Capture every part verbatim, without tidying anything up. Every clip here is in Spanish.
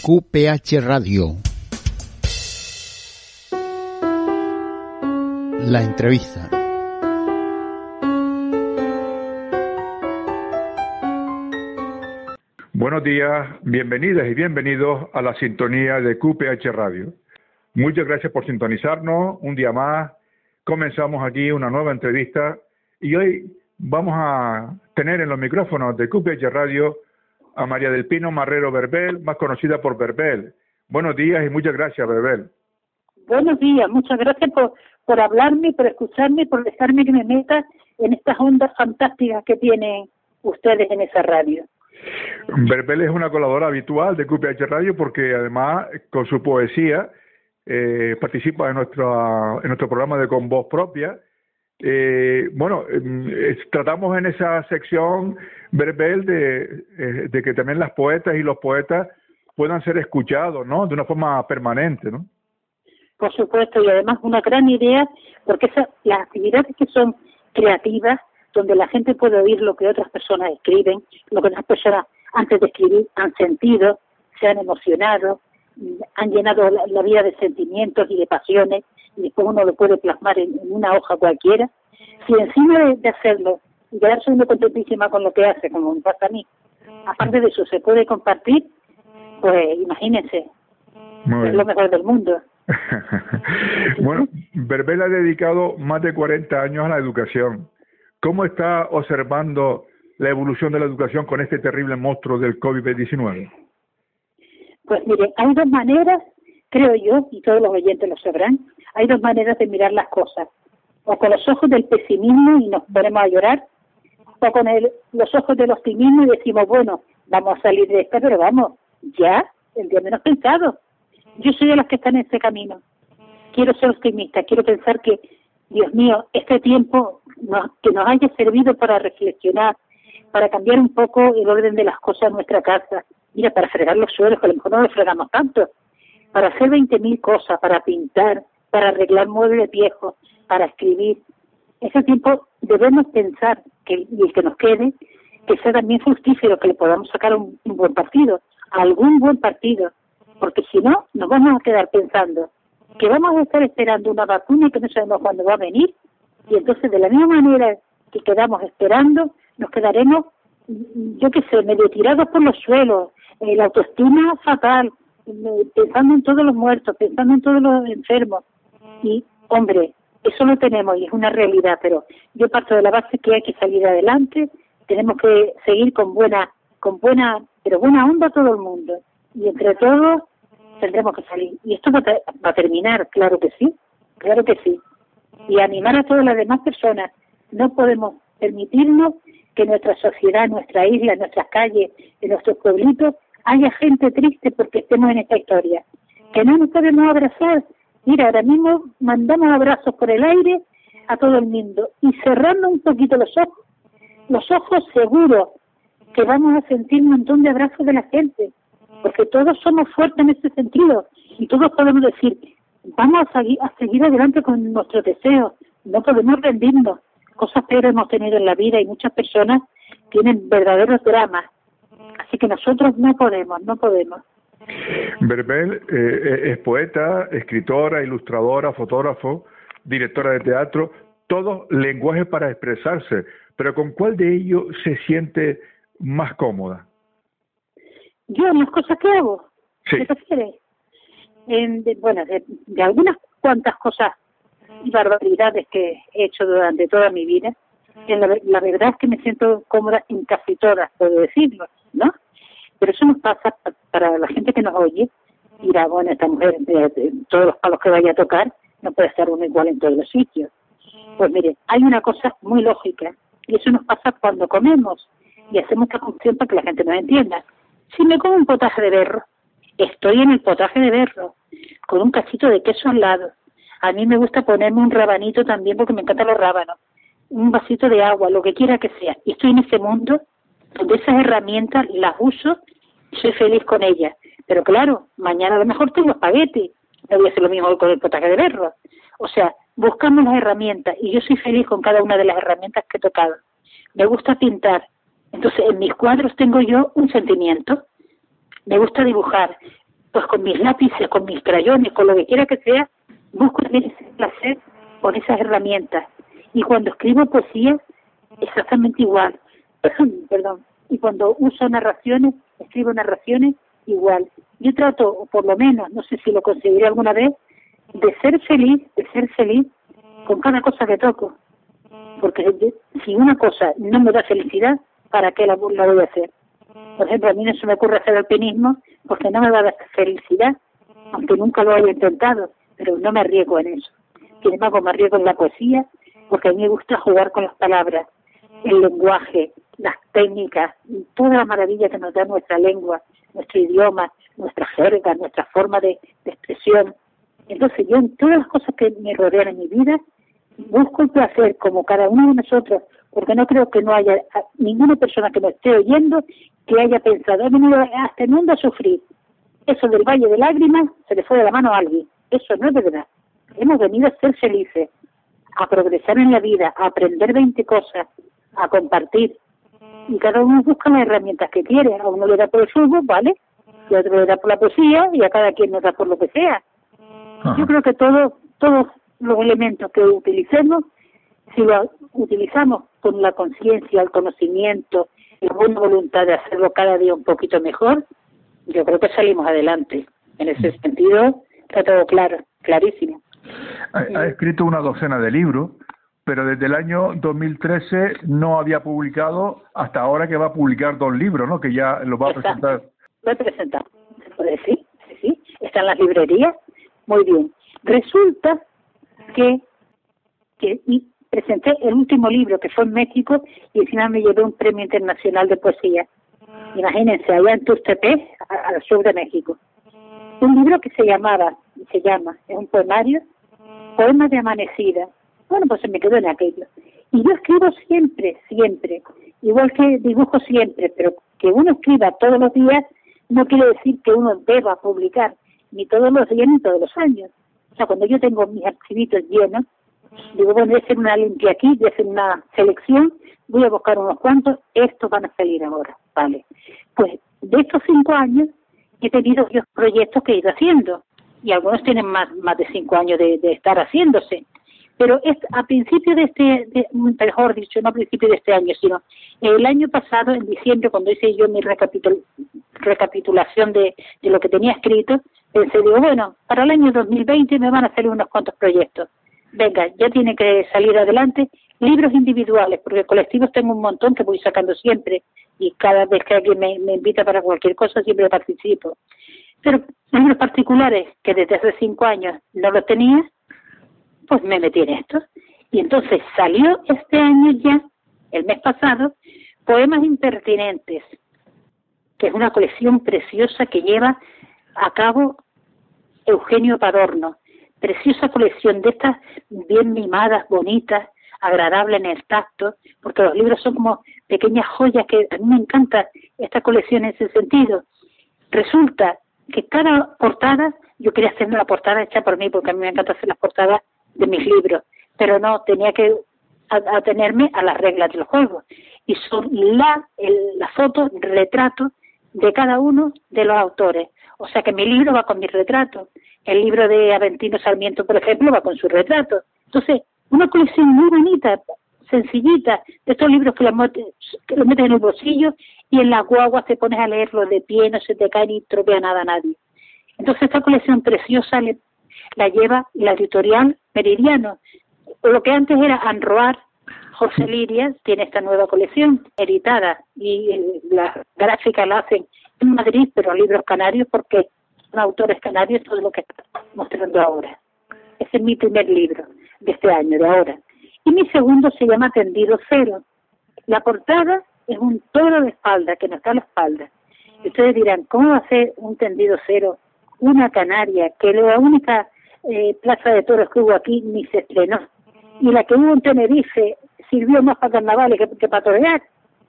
Q P H Radio. La entrevista. Buenos días, bienvenidas y bienvenidos a la sintonía de Q P H Radio. Muchas gracias por sintonizarnos un día más. Comenzamos aquí una nueva entrevista y hoy vamos a tener en los micrófonos de Q P H Radio a María del Pino Marrero Berbel, más conocida por Berbel. Buenos días y muchas gracias, Berbel. Buenos días, muchas gracias por, por hablarme, por escucharme, por dejarme que me meta en estas ondas fantásticas que tienen ustedes en esa radio. Berbel es una colaboradora habitual de Q P H Radio porque además con su poesía eh, participa en nuestro, en nuestro programa de Con Voz Propia. Eh, bueno, eh, tratamos en esa sección, Berbel, de, eh, de que también las poetas y los poetas puedan ser escuchados, ¿no? De una forma permanente, ¿no? Por supuesto, y además una gran idea, porque esas, las actividades que son creativas, donde la gente puede oír lo que otras personas escriben, lo que otras personas antes de escribir han sentido, se han emocionado, han llenado la, la vida de sentimientos y de pasiones, y después uno lo puede plasmar en, en una hoja cualquiera. Si encima de, de hacerlo y quedarse uno contentísima con lo que hace, como me pasa a mí, aparte de eso se puede compartir, pues imagínense, es lo mejor del mundo. Bueno, Berbel ha dedicado más de cuarenta años a la educación. ¿Cómo está observando la evolución de la educación con este terrible monstruo del COVID diecinueve? Pues mire, hay dos maneras, creo yo, y todos los oyentes lo sabrán, hay dos maneras de mirar las cosas. O con los ojos del pesimismo y nos ponemos a llorar, o con el, los ojos del optimismo y decimos, bueno, vamos a salir de esta, pero vamos, ya, el día menos pensado. Yo soy de los que están en ese camino. Quiero ser optimista, quiero pensar que, Dios mío, este tiempo nos, que nos haya servido para reflexionar, para cambiar un poco el orden de las cosas en nuestra casa. Mira, para fregar los suelos, que a lo mejor no los fregamos tanto, para hacer veinte mil cosas, para pintar, para arreglar muebles viejos, para escribir. Ese tiempo debemos pensar, que y el que nos quede, que sea también fructífero, que le podamos sacar un, un buen partido, algún buen partido, porque si no, nos vamos a quedar pensando que vamos a estar esperando una vacuna que no sabemos cuándo va a venir, y entonces de la misma manera que quedamos esperando, nos quedaremos, yo qué sé, medio tirados por los suelos, eh, la autoestima fatal, eh, pensando en todos los muertos, pensando en todos los enfermos. Y, hombre, eso lo tenemos y es una realidad, pero yo parto de la base que hay que salir adelante, tenemos que seguir con buena, con buena, pero buena onda todo el mundo, y entre todos tendremos que salir. Y esto va a, va a terminar, claro que sí, claro que sí. Y animar a todas las demás personas. No podemos permitirnos que en nuestra sociedad, en nuestra isla, en nuestras calles, en nuestros pueblitos, haya gente triste porque estemos en esta historia. Que no nos podemos abrazar. Mira, ahora mismo mandamos abrazos por el aire a todo el mundo y cerrando un poquito los ojos, los ojos seguros que vamos a sentir un montón de abrazos de la gente, porque todos somos fuertes en ese sentido y todos podemos decir, vamos a seguir, a seguir adelante con nuestros deseos, no podemos rendirnos. Cosas peores hemos tenido en la vida y muchas personas tienen verdaderos dramas, así que nosotros no podemos, no podemos. Berbel eh, es poeta, escritora, ilustradora, fotógrafo, directora de teatro, todos lenguajes para expresarse, pero ¿con cuál de ellos se siente más cómoda? Yo en las cosas que hago, sí. ¿Qué refieres? En, de, bueno, de, de algunas cuantas cosas y barbaridades que he hecho durante toda mi vida, la, la verdad es que me siento cómoda en casi todas, puedo decirlo, ¿no? Pero eso nos pasa para la gente que nos oye, dirá, bueno, esta mujer, de, de todos los palos que vaya a tocar, no puede estar uno igual en todos los sitios. Pues mire, hay una cosa muy lógica, y eso nos pasa cuando comemos, y hacemos esta función para que la gente nos entienda. Si me como un potaje de berro, estoy en el potaje de berro, con un cachito de queso al lado. A mí me gusta ponerme un rabanito también porque me encantan los rábanos, un vasito de agua, lo que quiera que sea. Y estoy en ese mundo donde esas herramientas las uso y soy feliz con ellas. Pero claro, mañana a lo mejor tengo espagueti, no voy a hacer lo mismo con el potaje de berro. O sea, buscamos las herramientas y yo soy feliz con cada una de las herramientas que he tocado. Me gusta pintar. Entonces, en mis cuadros tengo yo un sentimiento. Me gusta dibujar. pues con mis lápices, con mis crayones, con lo que quiera que sea, busco ese placer con esas herramientas. Y cuando escribo poesía, exactamente igual. Perdón. Y cuando uso narraciones, escribo narraciones, igual. Yo trato, o por lo menos, no sé si lo conseguiré alguna vez, de ser feliz, de ser feliz con cada cosa que toco. Porque si una cosa no me da felicidad, ¿para qué la, la voy a hacer? Por ejemplo, a mí no se me ocurre hacer alpinismo porque no me va a dar felicidad, aunque nunca lo haya intentado, pero no me arriesgo en eso. Sin embargo, me arriesgo en la poesía porque a mí me gusta jugar con las palabras, el lenguaje, las técnicas, toda la maravilla que nos da nuestra lengua, nuestro idioma, nuestra jerga, nuestra forma de, de expresión. Entonces yo en todas las cosas que me rodean en mi vida, busco el placer como cada uno de nosotros, porque no creo que no haya ninguna persona que me esté oyendo que haya pensado, he venido a este mundo a sufrir. Eso del valle de lágrimas se le fue de la mano a alguien. Eso no es verdad. Hemos venido a ser felices, a progresar en la vida, a aprender veinte cosas, a compartir. Y cada uno busca las herramientas que quiere. A uno le da por el fútbol, ¿vale? Y a otro le da por la poesía y a cada quien nos da por lo que sea. Ajá. Yo creo que todo, todos los elementos que utilicemos, si los utilizamos con la conciencia, el conocimiento, la buena voluntad de hacerlo cada día un poquito mejor, yo creo que salimos adelante. En ese sentido, está todo claro, clarísimo. Ha, ha escrito una docena de libros, pero desde el año dos mil trece no había publicado, hasta ahora que va a publicar dos libros, ¿no? Que ya los va a presentar. Lo he presentado, se puede decir, sí, sí, está en las librerías, muy bien. Resulta que, que y presenté el último libro que fue en México y al final me llevé un premio internacional de poesía. Imagínense, allá en Tuxtepec, al sur de México. Un libro que se llamaba, se llama, es un poemario, Poemas de Amanecida. Bueno, pues se me quedó en aquello. Y yo escribo siempre, siempre, igual que dibujo siempre, pero que uno escriba todos los días no quiere decir que uno deba publicar, ni todos los días ni todos los años. O sea, cuando yo tengo mis archivitos llenos, digo, bueno, voy a hacer una limpia aquí, voy a hacer una selección, voy a buscar unos cuantos, estos van a salir ahora, ¿vale? Pues de estos cinco años he tenido varios proyectos que he ido haciendo, y algunos tienen más, más de cinco años de, de estar haciéndose. Pero es a principio de este, de, mejor dicho, no a principio de este año, sino el año pasado, en diciembre, cuando hice yo mi recapitul, recapitulación de, de lo que tenía escrito, pensé, digo, bueno, para el año dos mil veinte me van a salir unos cuantos proyectos. Venga, ya tiene que salir adelante libros individuales, porque colectivos tengo un montón que voy sacando siempre, y cada vez que alguien me, me invita para cualquier cosa, siempre participo. Pero libros particulares, que desde hace cinco años no los tenía, pues me metí en esto. Y entonces salió este año ya, el mes pasado, Poemas Impertinentes, que es una colección preciosa que lleva a cabo Eugenio Padorno. Preciosa colección de estas bien mimadas, bonitas, agradables en el tacto, porque los libros son como pequeñas joyas que a mí me encanta esta colección en ese sentido. Resulta que cada portada, yo quería hacer una portada hecha por mí, porque a mí me encanta hacer las portadas de mis libros, pero no, tenía que atenerme a las reglas del juego, y son la, el, la foto, retrato de cada uno de los autores. O sea que mi libro va con mi retrato, el libro de Aventino Sarmiento, por ejemplo, va con su retrato. Entonces, una colección muy bonita, sencillita, de estos libros que los que lo metes en el bolsillo y en la guagua te pones a leerlo de pie, no se te cae ni tropea nada a nadie. Entonces esta colección preciosa le, la lleva la editorial Meridiano. Lo que antes era Anroar, José Liria tiene esta nueva colección editada y eh, la gráfica la hacen en Madrid, pero libros canarios porque son autores canarios, todo lo que está mostrando ahora. Ese es mi primer libro de este año, de ahora. Y mi segundo se llama Tendido Cero. La portada es un toro de espalda, que no está a la espalda. Y ustedes dirán, ¿cómo va a ser un tendido cero? Una canaria, que la única eh, plaza de toros que hubo aquí ni se estrenó. Y la que hubo en Tenerife sirvió más para carnavales que, que para torear.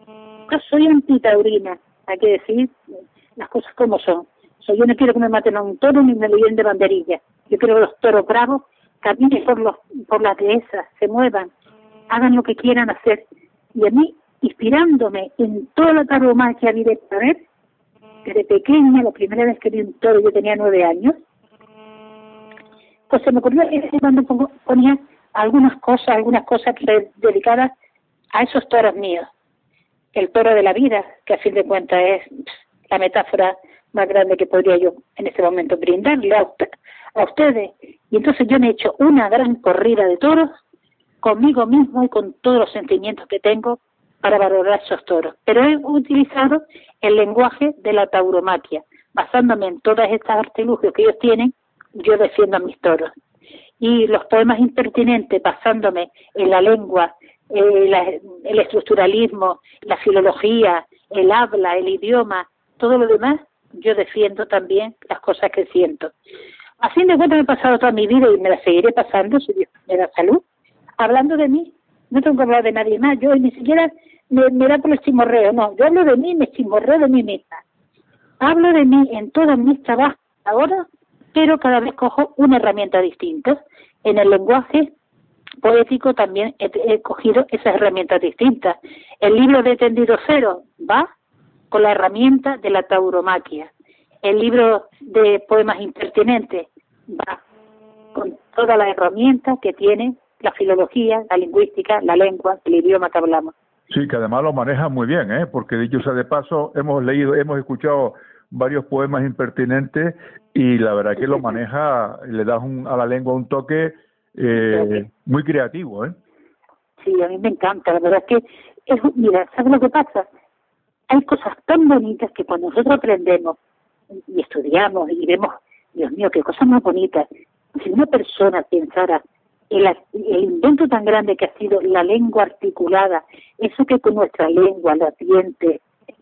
Yo soy antitaurina, hay que decir las cosas como son. So, yo no quiero que me maten a un toro ni me lo lleven de banderilla. Yo quiero que los toros bravos caminen por, los, por las dehesas, se muevan, hagan lo que quieran hacer. Y a mí, inspirándome en toda la taromaquia directa, a ver, desde pequeña, la primera vez que vi un toro, yo tenía nueve años, pues se me ocurrió que cuando ponía algunas cosas, algunas cosas dedicadas a esos toros míos. El toro de la vida, que a fin de cuentas es la metáfora más grande que podría yo en este momento brindarle a, usted, a ustedes. Y entonces yo me he hecho una gran corrida de toros conmigo mismo y con todos los sentimientos que tengo para valorar esos toros. Pero he utilizado el lenguaje de la tauromaquia. Basándome en todas estas artilugios que ellos tienen, yo defiendo a mis toros. Y los poemas impertinentes, basándome en la lengua, eh, la, el estructuralismo, la filología, el habla, el idioma, todo lo demás, yo defiendo también las cosas que siento. A fin de cuentas me he pasado toda mi vida y me la seguiré pasando, si Dios me da salud, hablando de mí. No tengo que hablar de nadie más. Yo ni siquiera me, me da por el chismorreo. No, yo hablo de mí, me chismorreo de mí misma. Hablo de mí en todos mis trabajos ahora, pero cada vez cojo una herramienta distinta. En el lenguaje poético también he, he cogido esas herramientas distintas. El libro de Tendido Cero va con la herramienta de la tauromaquia. El libro de poemas impertinentes va con toda la herramienta que tiene la filología, la lingüística, la lengua, el idioma que hablamos. Sí, que además lo maneja muy bien, ¿eh? Porque dicho sea de paso, hemos leído, hemos escuchado varios poemas impertinentes y la verdad que lo maneja, le das un, a la lengua un toque eh, muy creativo, ¿eh? Sí, a mí me encanta, la verdad es que, es, mira, ¿sabes lo que pasa? Hay cosas tan bonitas que cuando nosotros aprendemos y estudiamos y vemos, Dios mío, qué cosas más bonitas. Si una persona pensara el, el invento tan grande que ha sido la lengua articulada, eso que con nuestra lengua latiente,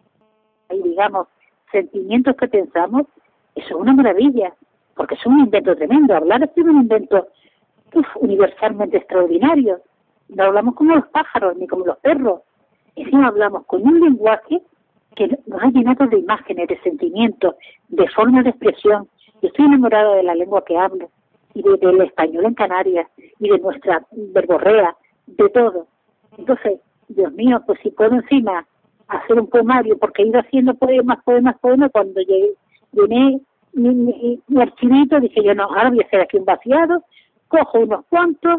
y digamos, sentimientos que pensamos, eso es una maravilla, porque es un invento tremendo. Hablar ha sido un invento uf, universalmente extraordinario. No hablamos como los pájaros ni como los perros, encima hablamos con un lenguaje que nos ha llenado de imágenes, de sentimientos, de formas de expresión. Yo estoy enamorada de la lengua que hablo, y de, del español en Canarias, y de nuestra verborrea, de todo. Entonces, Dios mío, pues si puedo encima hacer un poemario, porque he ido haciendo poemas, poemas, poemas, cuando llegué, llené mi, mi, mi archivito, dije yo, no, ahora voy a hacer aquí un vaciado, cojo unos cuantos,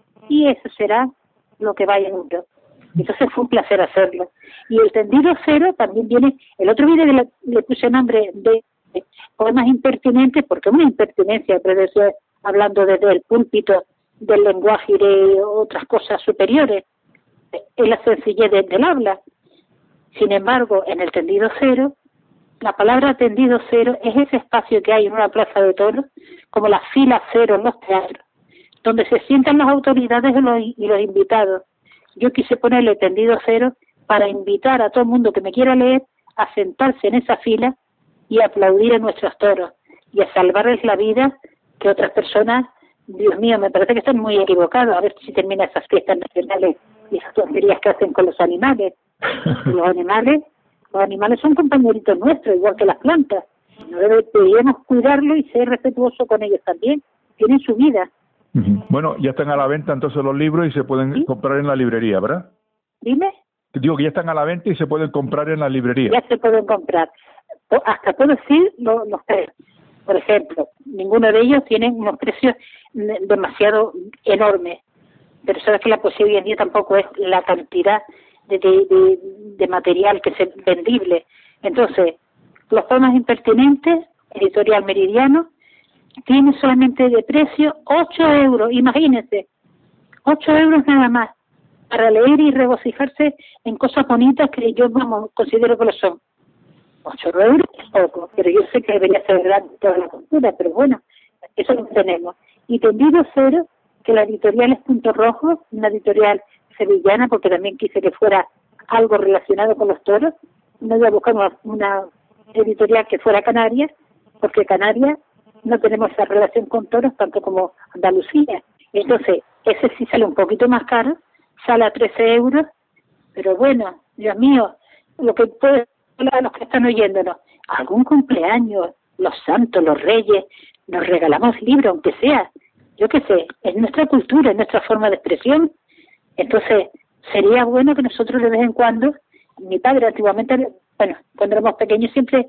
y eso será lo que vaya en uno. Entonces fue un placer hacerlo. Y el tendido cero también viene, el otro vídeo le, le puse nombre de poemas impertinentes, porque una impertinencia, pero eso es hablando desde el púlpito del lenguaje y de otras cosas superiores, es la sencillez de, del habla. Sin embargo, en el tendido cero, la palabra tendido cero es ese espacio que hay en una plaza de toros, como la fila cero en los teatros, donde se sientan las autoridades y los, y los invitados. Yo quise ponerle tendido cero para invitar a todo el mundo que me quiera leer a sentarse en esa fila y aplaudir a nuestros toros y a salvarles la vida, que otras personas, Dios mío, me parece que están muy equivocados. A ver si termina esas fiestas nacionales y esas tonterías que hacen con los animales. Los animales, los animales son compañeritos nuestros, igual que las plantas. No deberíamos cuidarlos y ser respetuosos con ellos también. Tienen su vida. Bueno, ya están a la venta entonces los libros y se pueden ¿Sí? comprar en la librería, ¿verdad? Dime. Digo que ya están a la venta y se pueden comprar en la librería. Ya se pueden comprar. Hasta puedo decir los, los precios. Por ejemplo, ninguno de ellos tiene unos precios demasiado enormes. Pero sabes que la poesía hoy en día tampoco es la cantidad de, de, de, de material que es vendible. Entonces, los poemas impertinentes, editorial Meridiano, tiene solamente de precio ocho euros, imagínense, ocho euros nada más, para leer y regocijarse en cosas bonitas que yo, vamos, considero que lo son. ocho euros es poco, pero yo sé que debería ser grande toda la cultura, pero bueno, eso lo tenemos. Y tendido cero, que la editorial es Punto Rojo, una editorial sevillana, porque también quise que fuera algo relacionado con los toros. No voy a buscar una, una editorial que fuera Canarias, porque Canarias no tenemos esa relación con toros tanto como Andalucía. Entonces, ese sí sale un poquito más caro, sale a trece euros, pero bueno, Dios mío, lo que puede a los que están oyéndonos, algún cumpleaños, los santos, los reyes, nos regalamos libros, aunque sea, yo qué sé, es nuestra cultura, es nuestra forma de expresión. Entonces, sería bueno que nosotros de vez en cuando, mi padre antiguamente, bueno, cuando éramos pequeños siempre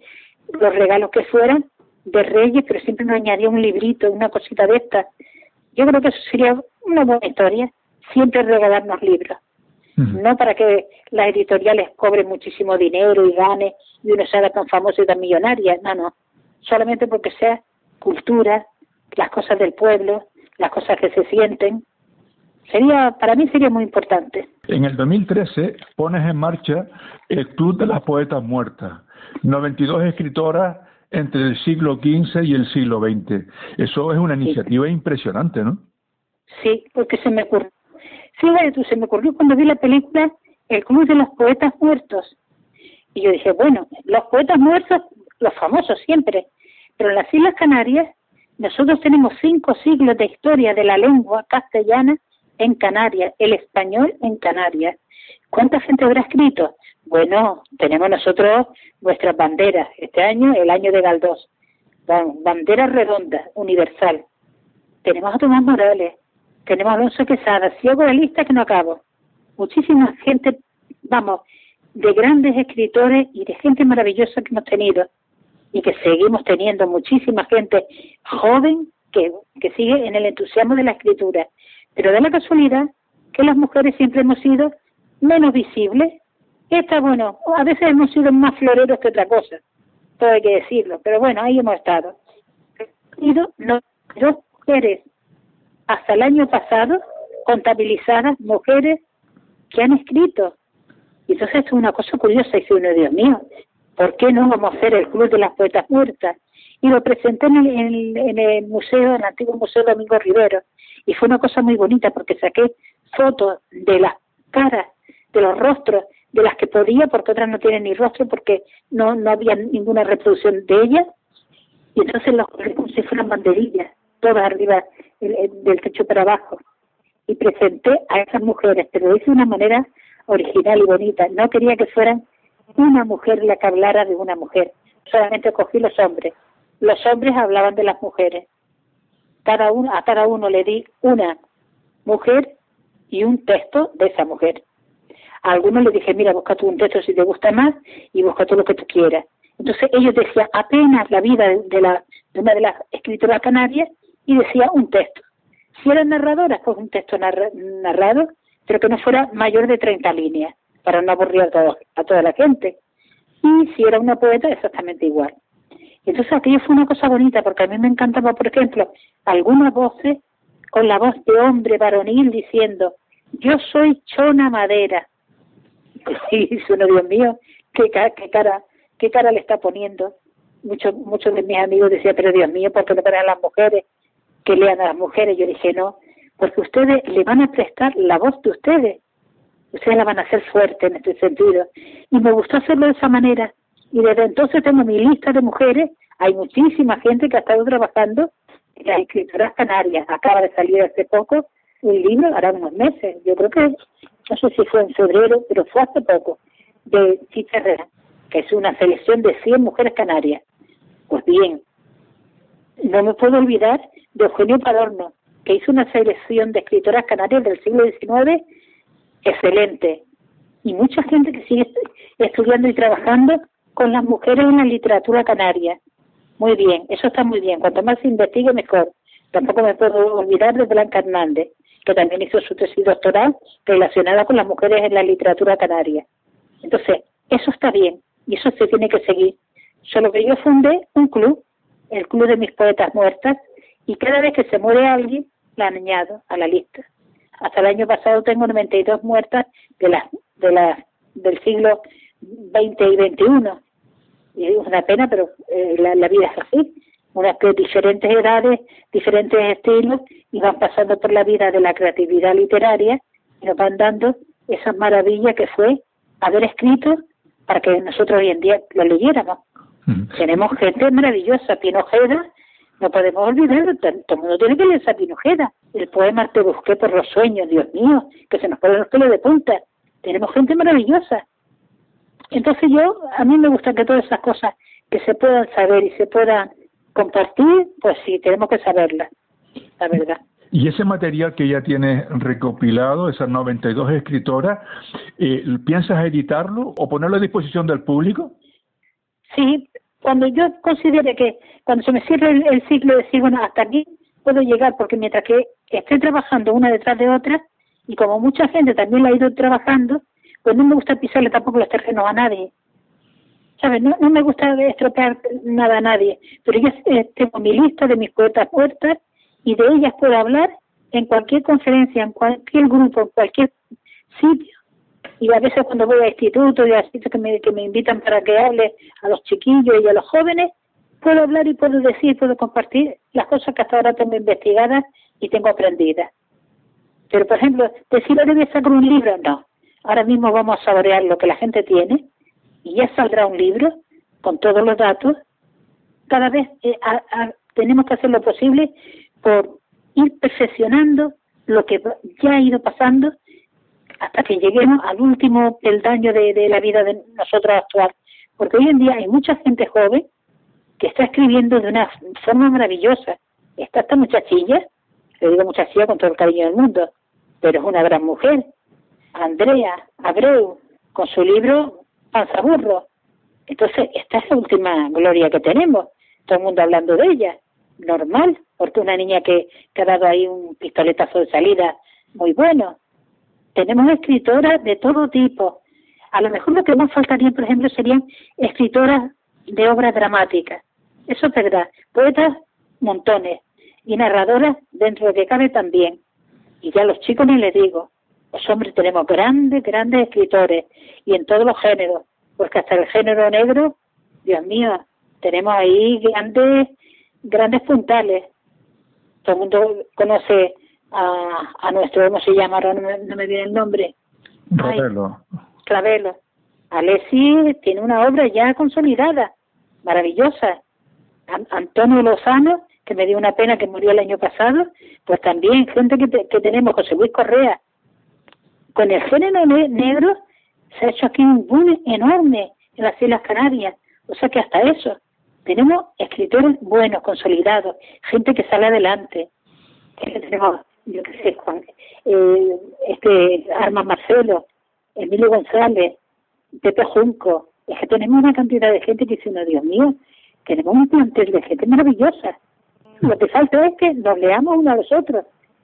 los regalos que fueran de Reyes, pero siempre nos añadía un librito, una cosita de estas. Yo creo que eso sería una buena historia, siempre regalarnos libros. Uh-huh. No para que las editoriales cobren muchísimo dinero y gane y uno se haga tan famoso y tan millonaria, no, no. Solamente porque sea cultura, las cosas del pueblo, las cosas que se sienten. Sería, para mí sería muy importante. En el dos mil trece pones en marcha el Club de las Poetas Muertas, noventa y dos escritoras entre el siglo quince y el siglo veinte. Eso es una iniciativa sí. impresionante, ¿no? Sí, porque se me ocurrió. Fíjate tú, se me ocurrió cuando vi la película El Club de los Poetas Muertos. Y yo dije, bueno, los poetas muertos, los famosos siempre, pero en las Islas Canarias nosotros tenemos cinco siglos de historia de la lengua castellana en Canarias, el español en Canarias. ¿Cuánta gente habrá escrito? Bueno, tenemos nosotros nuestras banderas. Este año, el año de Galdós. Bandera redonda, universal. Tenemos a Tomás Morales. Tenemos a Alonso Quesada. Si hago la lista que no acabo. Muchísima gente, vamos, de grandes escritores y de gente maravillosa que hemos tenido. Y que seguimos teniendo muchísima gente joven que, que sigue en el entusiasmo de la escritura. Pero da la casualidad que las mujeres siempre hemos sido menos visibles. Esta, bueno, a veces hemos sido más floreros que otra cosa, todo hay que decirlo, pero bueno, ahí hemos estado. Y dos mujeres hasta el año pasado contabilizadas, mujeres que han escrito. Y entonces esto es una cosa curiosa, y dice uno, Dios mío, ¿por qué no vamos a hacer el Club de las Poetas Muertas? Y lo presenté en el, en el, en el museo, en el antiguo Museo Domingo Rivero, y fue una cosa muy bonita porque saqué fotos de las caras, de los rostros, de las que podía, porque otras no tienen ni rostro, porque no no había ninguna reproducción de ellas, y entonces los colgué como si fueran banderillas, todas arriba el, el, del techo para abajo, y presenté a esas mujeres, pero lo hice de una manera original y bonita. No quería que fueran una mujer la que hablara de una mujer, solamente cogí los hombres. Los hombres hablaban de las mujeres. Cada uno, a cada uno le di una mujer y un texto de esa mujer. A algunos les dije, mira, busca tú un texto si te gusta más y busca tú lo que tú quieras. Entonces ellos decían apenas la vida de, de, la, de una de las escritoras canarias y decía un texto. Si eran narradoras, pues un texto narra, narrado, pero que no fuera mayor de treinta líneas, para no aburrir a, todo, a toda la gente. Y si era una poeta, exactamente igual. Entonces aquello fue una cosa bonita, porque a mí me encantaba, por ejemplo, algunas voces con la voz de hombre varonil diciendo, yo soy Chona Madera. Y dice uno, Dios mío, qué, qué cara qué cara le está poniendo. Muchos muchos de mis amigos decían, pero Dios mío, ¿por qué no ponen a las mujeres que lean a las mujeres? Yo dije, no, porque ustedes le van a prestar la voz de ustedes. Ustedes la van a hacer fuerte en este sentido. Y me gustó hacerlo de esa manera. Y desde entonces tengo mi lista de mujeres. Hay muchísima gente que ha estado trabajando en las escritoras canarias. Acaba de salir hace poco un libro, hará unos meses. Yo creo que, no sé si fue en febrero, pero fue hace poco, de Chicha Herrera, que es una selección de cien mujeres canarias. Pues bien, no me puedo olvidar de Eugenio Padorno, que hizo una selección de escritoras canarias del siglo diecinueve excelente. Y mucha gente que sigue estudiando y trabajando con las mujeres en la literatura canaria. Muy bien, eso está muy bien. Cuanto más se investigue, mejor. Tampoco me puedo olvidar de Blanca Hernández, que también hizo su tesis doctoral relacionada con las mujeres en la literatura canaria. Entonces, eso está bien y eso se tiene que seguir. Solo que yo fundé un club, el Club de mis Poetas Muertas, y cada vez que se muere alguien, la añado a la lista. Hasta el año pasado tengo noventa y dos muertas de las de las del siglo veinte y veintiuno. Y es una pena, pero eh, la, la vida es así. Unas de diferentes edades, diferentes estilos, y van pasando por la vida de la creatividad literaria y nos van dando esa maravilla que fue haber escrito para que nosotros hoy en día lo leyéramos. Mm. Tenemos gente maravillosa, Pino Ojeda, no podemos olvidarlo, todo el mundo tiene que leer a Pino Ojeda. El poema Te busqué por los sueños, Dios mío, que se nos ponen los pelos de punta. Tenemos gente maravillosa. Entonces yo, a mí me gusta que todas esas cosas que se puedan saber y se puedan compartir, pues sí, tenemos que saberlas, la verdad. Y ese material que ya tienes recopilado, esas noventa y dos escritoras, eh, ¿piensas editarlo o ponerlo a disposición del público? Sí, cuando yo considere que, cuando se me cierre el, el ciclo, de decir, bueno, hasta aquí puedo llegar, porque mientras que estoy trabajando una detrás de otra, y como mucha gente también la ha ido trabajando, pues no me gusta pisarle tampoco los terrenos a nadie. ¿Sabes? No, no me gusta estropear nada a nadie, pero yo eh, tengo mi lista de mis poetas muertas y de ellas puedo hablar en cualquier conferencia, en cualquier grupo, en cualquier sitio. Y a veces cuando voy a institutos y a sitios que me, que me invitan para que hable a los chiquillos y a los jóvenes, puedo hablar y puedo decir, puedo compartir las cosas que hasta ahora tengo investigadas y tengo aprendidas. Pero, por ejemplo, decir, ahora voy a sacar un libro, no. Ahora mismo vamos a saborear lo que la gente tiene y ya saldrá un libro con todos los datos. Cada vez eh, a, a, tenemos que hacer lo posible por ir perfeccionando lo que ya ha ido pasando hasta que lleguemos al último peldaño de, de la vida de nosotros actual. Porque hoy en día hay mucha gente joven que está escribiendo de una forma maravillosa. Está esta muchachilla, le digo muchachilla con todo el cariño del mundo, pero es una gran mujer, Andrea Abreu, con su libro Panzaburro. Entonces, esta es la última gloria que tenemos. Todo el mundo hablando de ella. Normal, porque una niña que, que ha dado ahí un pistoletazo de salida muy bueno. Tenemos escritoras de todo tipo. A lo mejor lo que más faltaría, por ejemplo, serían escritoras de obras dramáticas. Eso es verdad. Poetas, montones. Y narradoras, dentro de que cabe, también. Y ya a los chicos ni les digo. Los hombres tenemos grandes, grandes escritores. Y en todos los géneros. Porque hasta el género negro, Dios mío, tenemos ahí grandes, grandes puntales. Todo el mundo conoce a, a nuestro, ¿cómo se llama? Ahora no me, no me viene el nombre. Ravelo. Ravelo. Alessi tiene una obra ya consolidada, maravillosa. An- Antonio Lozano, que me dio una pena que murió el año pasado, pues también gente que, te, que tenemos, José Luis Correa. Con el género ne- negro se ha hecho aquí un boom enorme en las Islas Canarias. O sea que hasta eso, tenemos escritores buenos, consolidados, gente que sale adelante. Tenemos, yo qué sé, Juan, eh, este Armas Marcelo, Emilio González, Pepe Junco. Es que tenemos una cantidad de gente que dice, no, Dios mío, tenemos un plantel de gente maravillosa. Lo que falta es que nos leamos unos a los otros,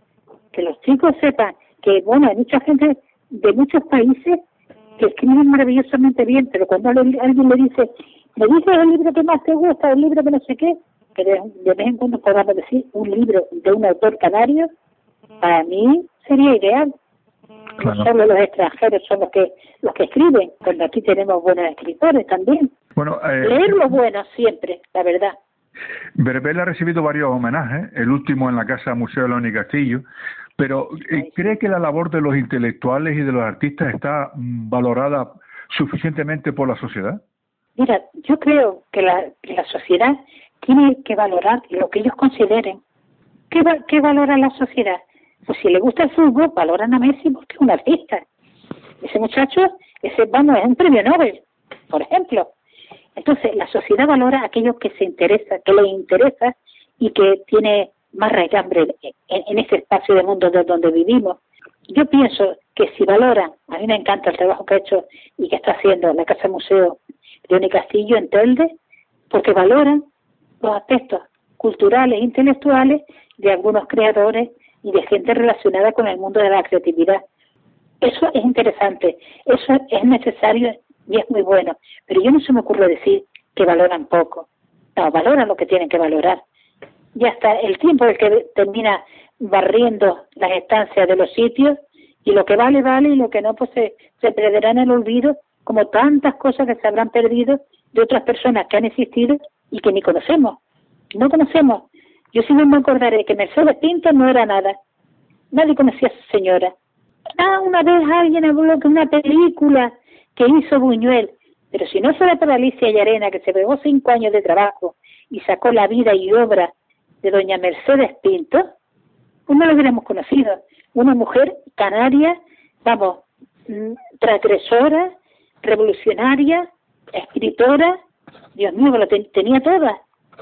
que los chicos sepan que, bueno, hay mucha gente de muchos países que escriben maravillosamente bien, pero cuando alguien le dice, me dices el libro que más te gusta, el libro que no sé qué, que de, de vez en cuando podamos decir un libro de un autor canario, para mí sería ideal. Claro. No solo los extranjeros son los que los que escriben, cuando aquí tenemos buenos escritores también. Bueno, eh, leer lo bueno siempre, la verdad. Verbel ha recibido varios homenajes, el último en la Casa Museo de León Castillo, pero eh, ¿cree que la labor de los intelectuales y de los artistas está mm, valorada suficientemente por la sociedad? Mira, yo creo que la, que la sociedad tiene que valorar lo que ellos consideren. ¿Qué, va, ¿Qué valora la sociedad? Pues si le gusta el fútbol, valoran a Messi porque es un artista. Ese muchacho, ese vamos, es un premio Nobel, por ejemplo. Entonces, la sociedad valora a aquellos que se interesa, que les interesa y que tiene más raigambre en, en ese espacio de mundo de donde vivimos. Yo pienso que si valoran, a mí me encanta el trabajo que ha hecho y que está haciendo la Casa Museo León Castillo en Telde, porque valoran los aspectos culturales e intelectuales de algunos creadores y de gente relacionada con el mundo de la creatividad. Eso es interesante, eso es necesario y es muy bueno, pero yo no se me ocurre decir que valoran poco. No, valoran lo que tienen que valorar. Y hasta el tiempo el que termina barriendo las estancias de los sitios, y lo que vale, vale, y lo que no, pues se, se perderá en el olvido, como tantas cosas que se habrán perdido de otras personas que han existido y que ni conocemos. No conocemos. Yo sí me acordaré que Mercedes Pinto no era nada. Nadie conocía a su señora. Ah, una vez alguien habló de una película que hizo Buñuel, pero si no fuera para Alicia Llarena, que se pegó cinco años de trabajo y sacó la vida y obra de doña Mercedes Pinto, pues no lo hubiéramos conocido. Una mujer canaria, vamos, transgresora, revolucionaria, escritora, Dios mío, lo ten, tenía toda.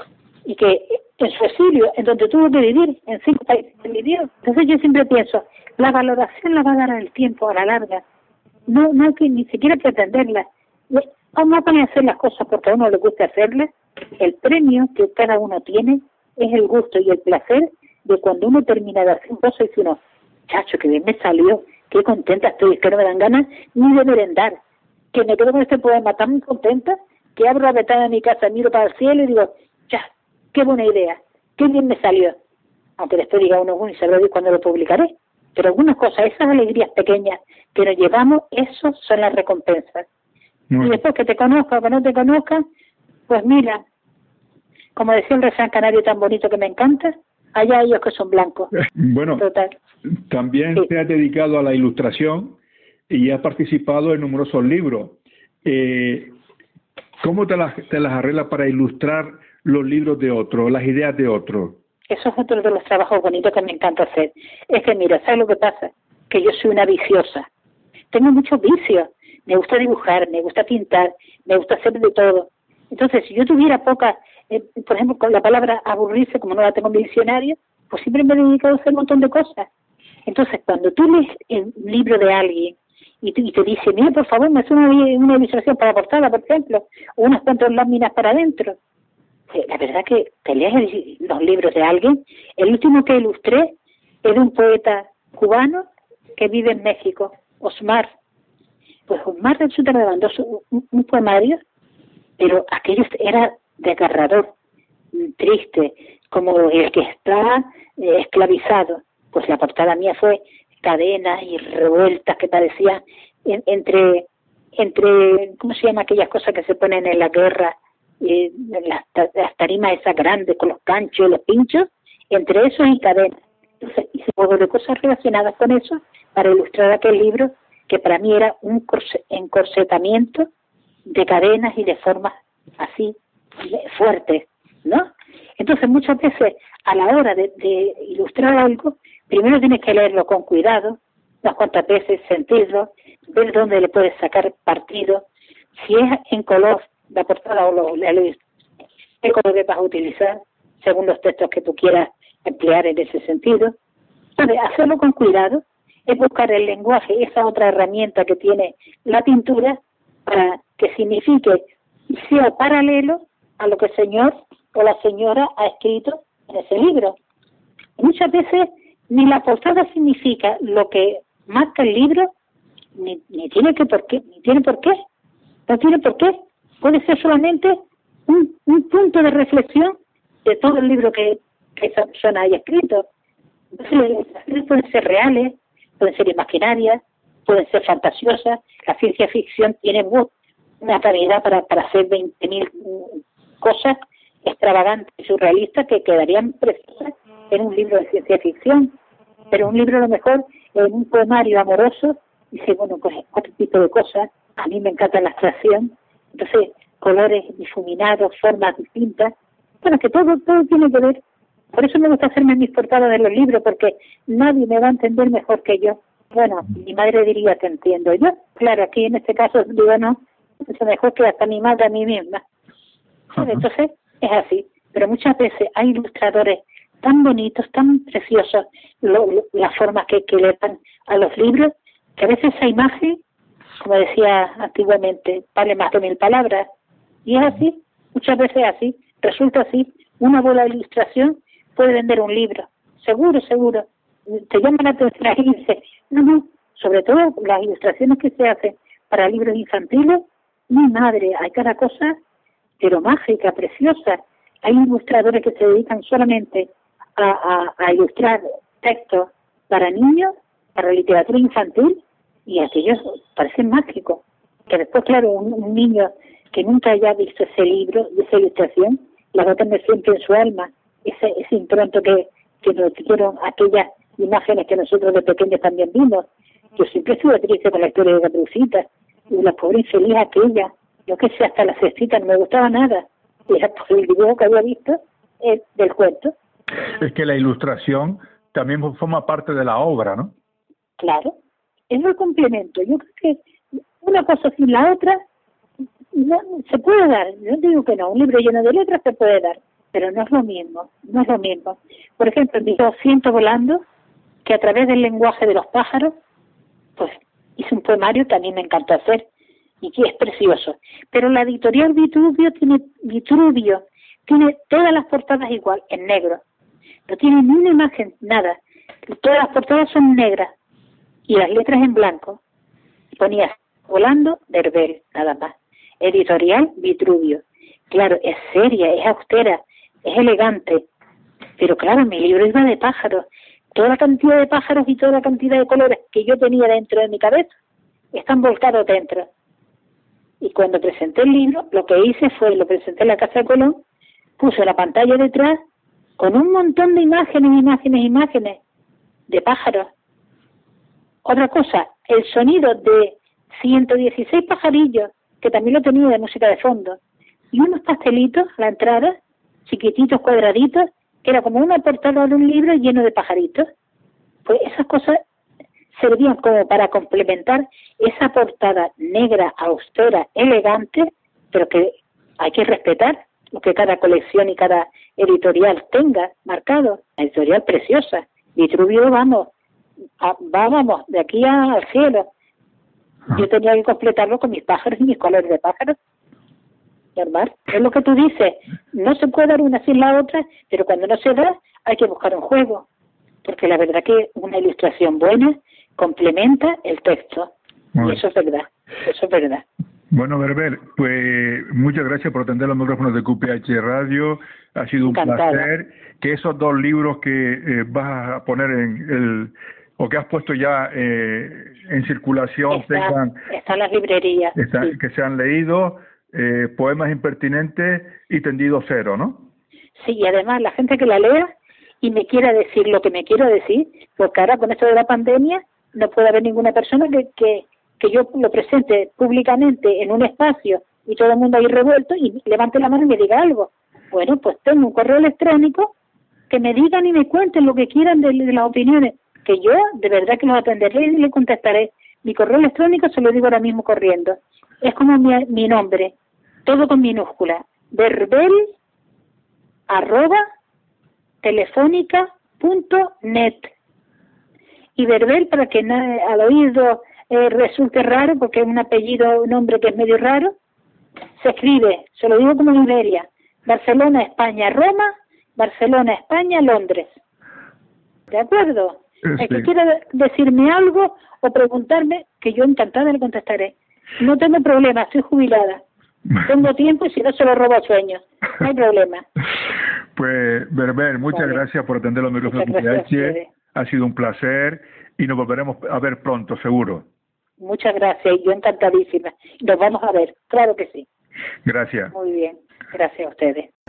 Y que en su exilio, en donde tuvo que vivir, en cinco países vivió. Entonces yo siempre pienso, la valoración la va a dar el tiempo a la larga. No, no hay que ni siquiera pretenderla. Vamos a poner a hacer las cosas porque a uno le gusta hacerlas El premio que cada uno tiene es el gusto y el placer de cuando uno termina de hacer un cosa y dice uno, chacho, que bien me salió, qué contenta estoy, es que no me dan ganas ni de merendar, que me quedo con este poema tan contenta que abro la ventana de mi casa, miro para el cielo y digo, ya, qué buena idea, qué bien me salió. Aunque después diga uno, bueno, y sabrá cuándo lo publicaré. Pero algunas cosas, esas alegrías pequeñas que nos llevamos, esos son las recompensas. Muy y después que te conozca o que no te conozca, pues mira, como decía el refrán canario tan bonito que me encanta, allá ellos que son blancos. Bueno, total. También sí. Te has dedicado a la ilustración y has participado en numerosos libros. Eh, ¿Cómo te las, te las arreglas para ilustrar los libros de otros, las ideas de otros? Eso es otro de los trabajos bonitos que me encanta hacer. Es que, mira, ¿sabes lo que pasa? Que yo soy una viciosa. Tengo muchos vicios. Me gusta dibujar, me gusta pintar, me gusta hacer de todo. Entonces, si yo tuviera poca, eh, por ejemplo, con la palabra aburrirse, como no la tengo en mi diccionario, pues siempre me he dedicado a hacer un montón de cosas. Entonces, cuando tú lees el libro de alguien y te, y te dice, mira, por favor, me hace una, una ilustración para la portada, por ejemplo, o unas cuantas láminas para adentro. La verdad que te lees los libros de alguien. El último que ilustré es de un poeta cubano que vive en México, Osmar. Pues Osmar resulta me mandó un, un poemario, pero aquello era desgarrador, triste, como el que está eh, esclavizado. Pues la portada mía fue cadenas y revueltas que parecían en, entre, entre, ¿cómo se llama aquellas cosas que se ponen en la guerra? Eh, las, las tarimas esas grandes con los ganchos y los pinchos, entre eso y cadenas. Entonces hice juego de cosas relacionadas con eso para ilustrar aquel libro que para mí era un corse, encorsetamiento de cadenas y de formas así fuertes, ¿no? Entonces muchas veces a la hora de, de ilustrar algo, primero tienes que leerlo con cuidado, unas cuantas veces sentirlo, ver dónde le puedes sacar partido, si es en color la portada o lo, la luz, qué colores vas a utilizar según los textos que tú quieras emplear en ese sentido. Entonces, hacerlo con cuidado es buscar el lenguaje, esa otra herramienta que tiene la pintura para que signifique y sea paralelo a lo que el señor o la señora ha escrito en ese libro. Muchas veces ni la portada significa lo que marca el libro, ni, ni tiene que por qué, ni tiene por qué, no tiene por qué. Puede ser solamente un, un punto de reflexión de todo el libro que, que esa persona haya escrito. Entonces, las pueden ser reales, pueden ser imaginarias, pueden ser fantasiosas. La ciencia ficción tiene una calidad para, para hacer veinte mil cosas extravagantes y surrealistas que quedarían preciosas en un libro de ciencia ficción. Pero un libro a lo mejor, en un poemario amoroso, dice, bueno, pues otro tipo de cosas. A mí me encanta la abstracción. Entonces, colores difuminados, formas distintas. Bueno, que todo todo tiene que ver. Por eso me gusta hacerme mis portadas de los libros, porque nadie me va a entender mejor que yo. Bueno, mi madre diría que entiendo yo. Claro, aquí en este caso digo, no, es mejor que hasta mi madre a mí misma. Bueno, entonces, es así. Pero muchas veces hay ilustradores tan bonitos, tan preciosos, lo, lo, las formas que, que le dan a los libros, que a veces esa imagen, como decía antiguamente, vale más de mil palabras. Y es así, muchas veces así, resulta así. Una buena ilustración puede vender un libro, seguro, seguro. Te llama la atención y dices, no, no, sobre todo las ilustraciones que se hacen para libros infantiles, mi madre, hay cada cosa, pero mágica, preciosa. Hay ilustradores que se dedican solamente a, a, a ilustrar textos para niños, para literatura infantil, y aquellos parecen mágicos. Que después, claro, un, un niño que nunca haya visto ese libro y esa ilustración, la va a tener siempre en su alma, ese, ese impronto que, que nos dieron aquellas imágenes que nosotros de pequeños también vimos. Yo siempre estuve triste con la historia de Caperucita, y la pobre infeliz aquella, yo que sé, hasta la cestita no me gustaba nada, era por el dibujo que había visto eh, del cuento. Es que la ilustración también forma parte de la obra, ¿no? Claro, es el complemento. Yo creo que una cosa sin la otra no, se puede dar. Yo digo que no, un libro lleno de letras se puede dar, pero no es lo mismo, no es lo mismo. Por ejemplo, en mi Ciento volando, que a través del lenguaje de los pájaros, pues hice un poemario que a mí me encantó hacer y que es precioso. Pero la editorial Vitruvio tiene, Vitruvio tiene todas las portadas igual, en negro. No tiene ni una imagen, nada. Todas las portadas son negras y las letras en blanco. Ponía Volando, Verbel, nada más. Editorial, Vitruvio. Claro, es seria, es austera, es elegante. Pero claro, mi libro iba de pájaros. Toda la cantidad de pájaros y toda la cantidad de colores que yo tenía dentro de mi cabeza están volcados dentro. Y cuando presenté el libro, lo que hice fue, lo presenté en la Casa de Colón, puse la pantalla detrás con un montón de imágenes, imágenes, imágenes de pájaros. Otra cosa, el sonido de ciento dieciséis pajarillos, que también lo tenía de música de fondo, y unos pastelitos a la entrada, chiquititos, cuadraditos, que era como una portada de un libro lleno de pajaritos. Pues esas cosas servían como para complementar esa portada negra, austera, elegante, pero que hay que respetar lo que cada colección y cada editorial tenga marcado. La editorial preciosa, Vitruvio, vamos, a, vamos, de aquí a, al cielo. Yo tenía que completarlo con mis pájaros y mis colores de pájaros. Normal. Es lo que tú dices, no se puede dar una sin la otra, pero cuando no se da, hay que buscar un juego. Porque la verdad que una ilustración buena complementa el texto. Bueno. Y eso es verdad, eso es verdad. Bueno, Verbel, pues muchas gracias por atender los micrófonos de Q P H Radio. Ha sido un Encantada. placer que esos dos libros que eh, vas a poner en el, o que has puesto ya eh, en circulación, está, tengan, está en las librerías. Está, sí. Que se han leído, eh, Poemas Impertinentes y Tendido Cero, ¿no? Sí, y además la gente que la lea y me quiera decir lo que me quiero decir, porque ahora con esto de la pandemia no puede haber ninguna persona que, que, que yo lo presente públicamente en un espacio y todo el mundo ahí revuelto y levante la mano y me diga algo. Bueno, pues tengo un correo electrónico que me digan y me cuenten lo que quieran de, de las opiniones, que yo de verdad que los atenderé y les contestaré. Mi correo electrónico se lo digo ahora mismo corriendo. Es como mi, mi nombre, todo con minúscula, verbel arroba telefónica punto net. Y Verbel, para que no, al oído eh, resulte raro, porque es un apellido, un nombre que es medio raro, se escribe, se lo digo como Iberia, Barcelona, España, Roma, Barcelona, España, Londres. ¿De acuerdo? Sí. El que quiera decirme algo o preguntarme, que yo encantada le contestaré. No tengo problema, estoy jubilada. Tengo tiempo y si no se lo robo a sueños. No hay problema. Pues, Verbel, muchas vale. gracias por atender los micrófonos de Q P H. Ha sido un placer y nos volveremos a ver pronto, seguro. Muchas gracias, yo encantadísima. Nos vamos a ver, claro que sí. Gracias. Muy bien, gracias a ustedes.